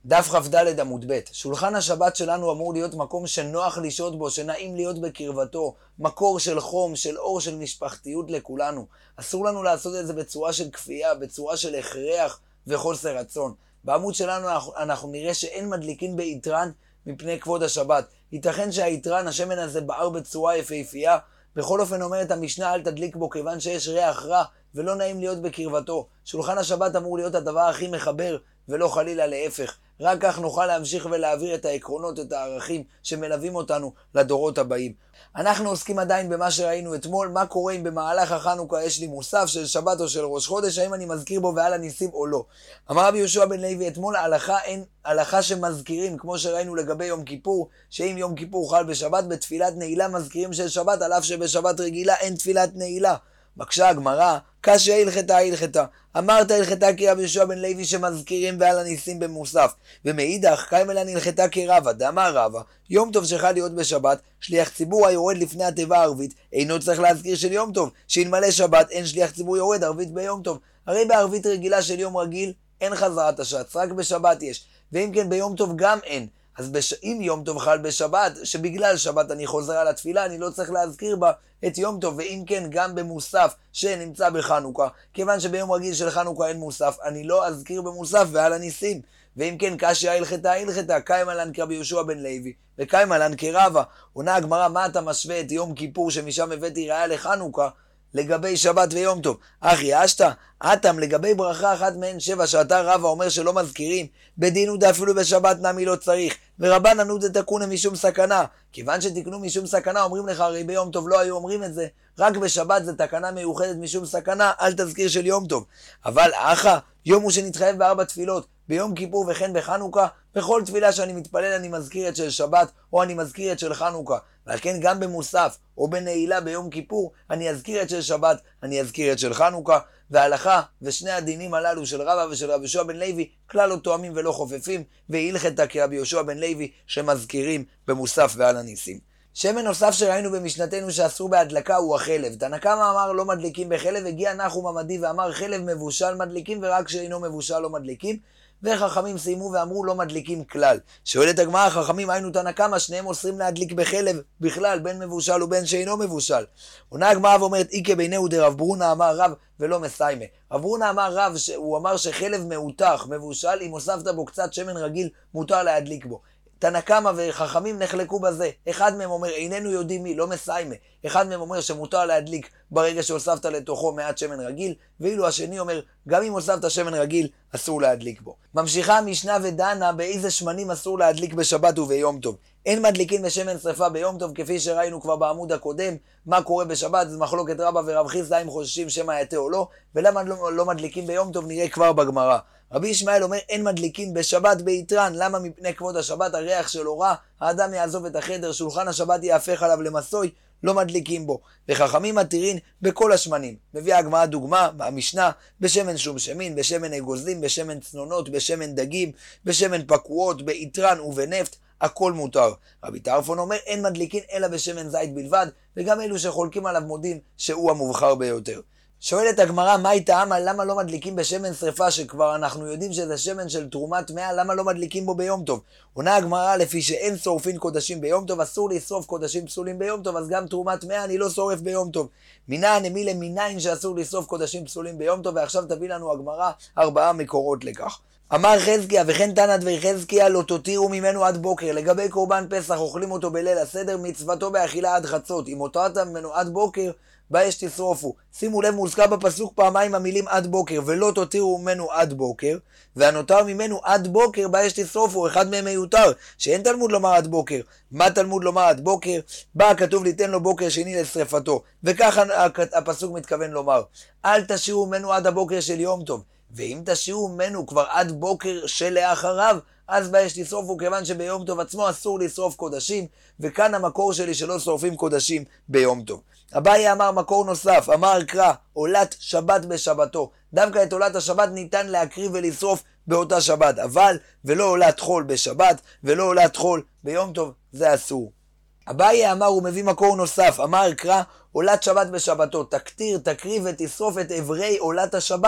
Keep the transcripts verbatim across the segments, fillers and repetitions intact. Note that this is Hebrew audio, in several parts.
דף כ"ד עמוד ב'. שולחן השבת שלנו אמור להיות מקום שנוח לשהות בו, שנעים להיות בקרבתו, מקור של חום, של אור, של משפחתיות לכולנו. אסור לנו לעשות את זה בצורה של כפייה, בצורה של הכרח וחוסר רצון. בעמוד שלנו אנחנו נראה שאין מדליקין ביתרן מפני כבוד השבת. ייתכן שהיתרן, השמן הזה, בער בצורה יפהפייה. בכל אופן אומרת המשנה, אל תדליק בו כיוון שיש ריח רע ולא נעים להיות בקרבתו. שולחן השבת אמור להיות הדבר הכי מחבר ולא חלילה להפך. רק כך נוכל להמשיך ולהעביר את העקרונות, את הערכים שמלווים אותנו לדורות הבאים. אנחנו עוסקים עדיין במה שראינו אתמול, מה קורה אם במהלך החנוכה יש לי מוסף של שבת או של ראש חודש, האם אני מזכיר בו ועל הניסים או לא. אמר רבי יהושע בן לוי אתמול, ההלכה אין הלכה שמזכירים, כמו שראינו לגבי יום כיפור, שאם יום כיפור חל בשבת, בתפילת נעילה מזכירים של שבת, על אף שבשבת רגילה אין תפילת נעילה. בקשה הגמרא, קשיא הלכתה הלכתה. אמרת הלכתה כי רבי יהושע בן לוי שמזכירים ועל הניסים במוסף. ומאידך קיימלן הלכתה כרבא, דאמר רבא, יום טוב שחל להיות בשבת, שליח ציבור היורד לפני התיבה הערבית, אינו צריך להזכיר של יום טוב, שאלמלא שבת אין שליח ציבור יורד ערבית ביום טוב. הרי בערבית רגילה של יום רגיל אין חזרת השץ, רק בשבת יש, ואם כן ביום טוב גם אין. אז בש... אם יום טוב חל בשבת, שבגלל שבת אני חוזר על התפילה, אני לא צריך להזכיר בה את יום טוב, ואם כן גם במוסף שנמצא בחנוכה, כיוון שביום רגיל של חנוכה אין מוסף, אני לא אזכיר במוסף ועל הניסים. ואם כן קשיא הלכתה הלכתה, קיימלן כרבי יהושע בן לוי, וקיימלן כרבא. עונה הגמרא, מה אתה משווה את יום כיפור שמשם הבאתי ראיה לחנוכה לגבי שבת ויום טוב? אחי אשתא, אתם לגבי ברכה אחת מהן שבע שאתה רבא אומר שלא מזכירים, בדין הוא אפילו בשבת נמי לא צריך, ורבנן הוא דתקונה משום סכנה. כיוון שתקנו משום סכנה, אומרים לך הרי ביום טוב לא היו אומרים את זה, רק בשבת זה תקנה מיוחדת משום סכנה, אל תזכיר של יום טוב. אבל אחא, יום הוא שנתחייב בארבע תפילות, ביום כיפור וכן בחנוכה, בכל תפילה שאני מתפלל אני מזכיר את של שבת או אני מזכיר את של חנוכה, ועל כן גם במוסף או בנעילה ביום כיפור אני אזכיר את של שבת, אני אזכיר את של חנוכה. וההלכה ושני הדינים הללו של רבא ושל רבי יהושע בן לוי כלל לא תואמים ולא חופפים, והלכתה כרבי יהושע בן לוי שמזכירים במוסף ועל הניסים. שמן נוסף שראינו במשנתנו שאסור בהדלקה הוא החלב. תנא קמא אמר לא מדליקים בחלב, הגיע נחום עמדי ואמר חלב מבושל מדליקים ורק שאינו מבושל לא מדליקים, וחכמים סיימו ואמרו לא מדליקים כלל. שואלת הגמרא, החכמים היינו תנא קמא, שניהם אוסרים להדליק בחלב בכלל, בין מבושל ובין שאינו מבושל. עונה הגמרא ואומרת איקה ביניהו דרב ברונה אמר רב ולא מסיימה. רב ברונה אמר רב, הוא אמר שחלב מאותח מבושל, אם הוספת בו קצת שמן רגיל מותר להדליק בו. תנא קמא וחכמים נחלקו בזה, אחד מהם אומר איננו יודעים מי, לא מסיימה, אחד מהם אומר שמותר להדליק ברגע שהוספת לתוכו מעט שמן רגיל, ואילו השני אומר גם אם הוספת שמן רגיל אסור להדליק בו. ממשיכה המשנה ודנה באיזה שמנים אסור להדליק בשבת וביום טוב. אין מדליקין בשמן שריפה ביום טוב, כפי שראינו כבר בעמוד הקודם. מה קורה בשבת? זה מחלוקת רבא ורב חיסדא אם חוששים שמא יתה או לא, ולמה לא, לא מדליקים ביום טוב נראה כבר בגמרא. רבי ישמעאל אומר אין מדליקים בשבת ביתרן, למה? מפני כבוד השבת, הריח שלו רע, האדם יעזוב את החדר, שולחן השבת יהפך עליו למסוי, לא מדליקים בו. וחכמים מתירין בכל השמנים. מביאה הגמרא דוגמה במשנה, בשמן שום שמין, בשמן אגוזים, בשמן צנונות, בשמן דגים, בשמן פקועות, ביתרן ובנפט, הכל מותר. רבי טרפון אומר אין מדליקין אלא בשמן זית בלבד, וגם אלו שחולקים עליו מודים שהוא המובחר ביותר. שואלת הגמרא, מה טעמה, למה לא מדליקים בשמן שריפה שכבר אנחנו יודעים שזה שמן של תרומת טמאה, למה לא מדליקים בו ביום טוב? עונה הגמרא, לפי שאין שורפין קודשים ביום טוב, אסור לשרוף קודשים פסולים ביום טוב, אז גם תרומת טמאה אני לא שורף ביום טוב. מינן נמילה מניין שאסור לשרוף קודשים פסולים ביום טוב, ועכשיו תביא לנו הגמרא ארבעה מקורות לכך. אמר חזקיה וכן תנא דבי חזקיה לא תותירו ממנו עד בוקר. לגבי קורבן פסח אוכלים אותו בליל הסדר, מצוותו באכילה עד חצות. אם הותרת ממנו עד בוקר באש תשרופו. שימו לב, מוזכר בפסוק פעמיים המילים עד בוקר ולא תותירו ממנו עד בוקר, והנותר ממנו עד בוקר באש תשרופו, אחד מהם מיותר, שאין תלמוד לומר עד בוקר. מה תלמוד לומר עד בוקר? בא כתוב ליתן לו בוקר שני לשרפתו, וככה הפסוק מתכוון לומר אל תשאירו ממנו עד הבוקר של יום טוב, ואם תשאירו ממנו כבר עד בוקר שלאחריו אז באש תשרופו, כיוון שביום טוב עצמו אסור לשרוף קודשים, וכאן המקור שלי שלא שורפים קודשים ביום טוב. אביי אמר מקור נוסף, אמר קרא עולת שבת בשבתו. דווקא את עולת השבת ניתן להקריב ולשרוף באותה שבת, אבל ולא עולת חול בשבת ולא עולת חול ביום טוב, זה אסור. אביי אמר, הוא מביא מקור נוסף, אמר קרא עולת שבת בשבתו, תקטיר, תקריב ותשרוף את אברי עולת השבת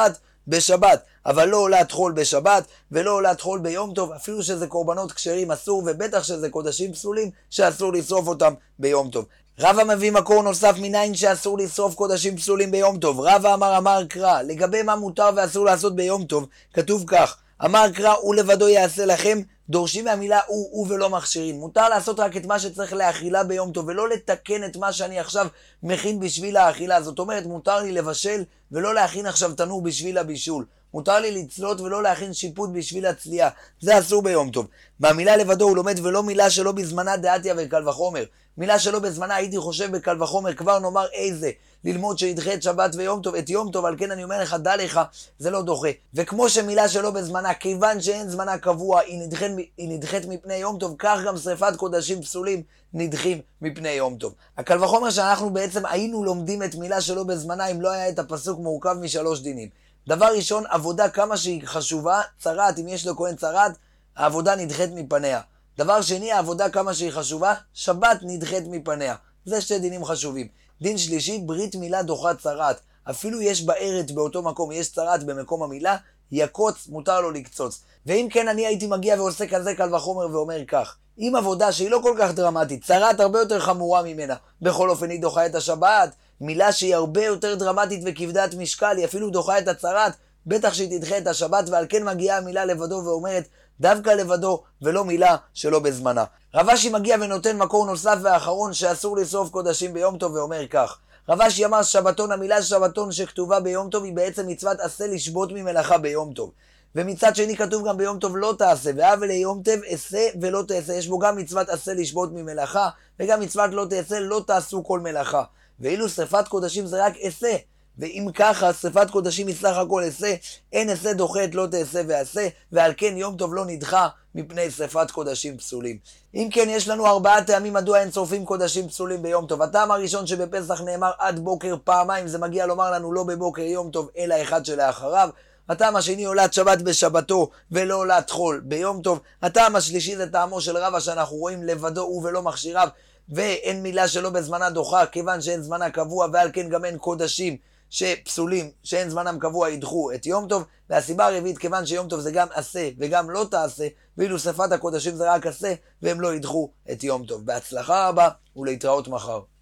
בשבת, אבל לא עולת חול בשבת, ולא עולת חול ביום טוב, אפילו שזה קורבנות כשרים אסור, ובטח שזה קודשים פסולים, שאסור לשרוף אותם ביום טוב. רבא מביא מקור נוסף מניין שאסור לשרוף קודשים פסולים ביום טוב. רבא אמר אמר קרא, לגבי מה מותר ואסור לעשות ביום טוב, כתוב כך, אמר קרא, הוא לבדו יעשה לכם, דורשים מהמילה הוא, הוא ולא מכשירים. מותר לעשות רק את מה שצריך להאכילה ביום טוב, ולא לתקן את מה שאני עכשיו מכין בשביל האכילה. זאת אומרת, מותר לי לבשל ולא להכין עכשיו תנור בשביל הבישול. מותר לי לצלות ולא להכין שיפוט בשביל הצלייה. זה אסור ביום טוב. מהמילה לבדו הוא לומד ולא מילה שלא בזמנה דעתיה וקל וחומר. מילה שלא בזמנה הייתי חושב בקל וחומר, כבר נאמר איזה. ללמוד שידחה את שבת ויום טוב, את יום טוב, על כן אני אומר לך, דע לך, זה לא דוחה. וכמו שמילה שלא בזמנה, כיוון שאין זמנה קבוע, היא נדחית, היא נדחית מפני יום טוב, כך גם שריפת קודשים פסולים נדחים מפני יום טוב. הקל וחומר שאנחנו בעצם היינו לומדים את מילה שלא בזמנה, אם לא היה את הפסוק מורכב משלוש דינים. דבר ראשון, עבודה כמה שהיא חשובה, צרת, אם יש לכהן צרת, העבודה נדחית מפניה. דבר שני, העבודה כמה שהיא חשובה, שבת נדחית מפניה. זה שתי דינים חשובים. דין שלישי, ברית מילה דוחה צרת. אפילו יש בארץ באותו מקום, יש צרת במקום המילה, יקוץ, מותר לו לקצוץ. ואם כן, אני הייתי מגיע ועושה כזה קל וחומר ואומר כך, אם עבודה שהיא לא כל כך דרמטית, צרת הרבה יותר חמורה ממנה, בכל אופן היא דוחה את השבת, מילה שהיא הרבה יותר דרמטית וכבדת משקל, היא אפילו דוחה את הצרת, בטח שהיא תדחה את השבת, ועל כן מגיעה המילה לבדו ואומרת, דווקא לבדו ולא מילה שלא בזמנה. רב אשי מגיע ונותן מקור נוסף ואחרון שאסור לשרוף קודשים ביום טוב ואומר כך. רב אשי אמר שבתון, המילה שבתון שכתובה ביום טוב היא בעצם מצוות עשה לשבות ממלאכה ביום טוב. ומצד שני כתוב גם ביום טוב לא תעשה, והבל ליום טוב עשה ולא תעשה. יש בו גם מצוות עשה לשבות ממלאכה, וגם מצוות לא תעשה לא תעשו כל מלאכה. ואילו שריפת קודשים זה רק עשה. ואם ככה, שריפת קודשים מסך הכל עשה, אין עשה דוחה את לא תעשה ועשה, ועל כן יום טוב לא נדחה מפני שריפת קודשים פסולים. אם כן, יש לנו ארבעה טעמים מדוע אין שורפים קודשים פסולים ביום טוב. הטעם הראשון שבפסח נאמר עד בוקר פעמיים, זה מגיע לומר לנו לא בבוקר יום טוב, אלא אחד שלאחריו. הטעם השני עולת שבת בשבתו ולא עולת חול ביום טוב. הטעם השלישי זה טעמו של רבא שאנחנו רואים לבדו הוא ולא מכשיריו, ואין מילה שלא בזמנה דוחה, כיוון שאין זמנה קבוע, ועל כן גם אין קודשים שפסולים, שאין זמנם קבוע, ידחו את יום טוב. והסיבה הרביעית, כיוון שיום טוב זה גם עשה וגם לא תעשה, ואילו שריפת הקודשים זה רק עשה, והם לא ידחו את יום טוב. בהצלחה רבה ולהתראות מחר.